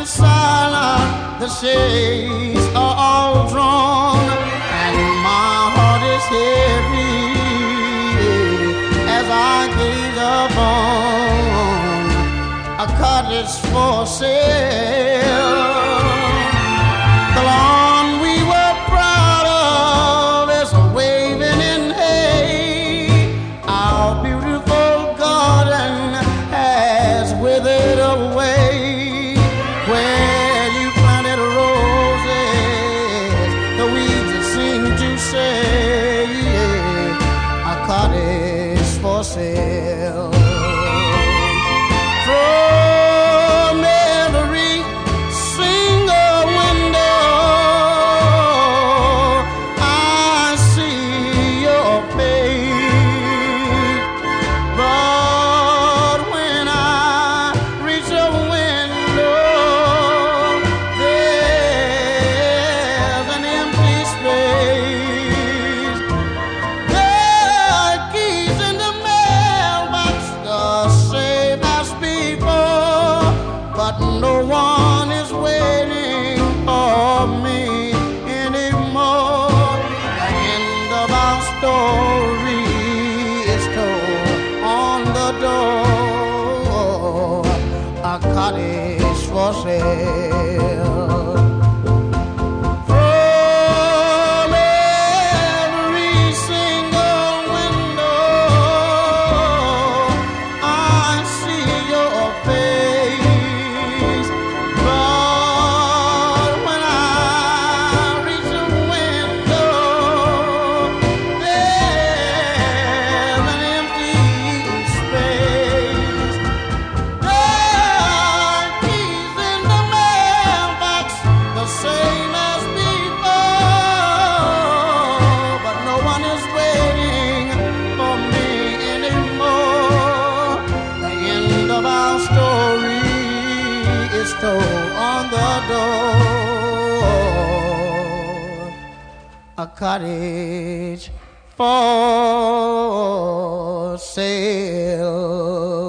and silent, the shades are all drawn, and my heart is heavy as I gaze upon a cottage for sale. The lawn we were proud of is waving in hay. Our beautiful garden has withered away. Where you planted roses, the weeds seem to say a cottage for sale. From every single window I see your face, but when I reach a window, there's an empty space. The keys in the mailbox the same as before, but no one is waiting for me anymore. The end of our story is told on the door, a cottage for sale. From every single window I see your face, but when I reach the window, there's an empty space. The keys in the mailbox the same as before, but no one is waiting for me anymore. The end of our story is told on the door, a cottage for sale.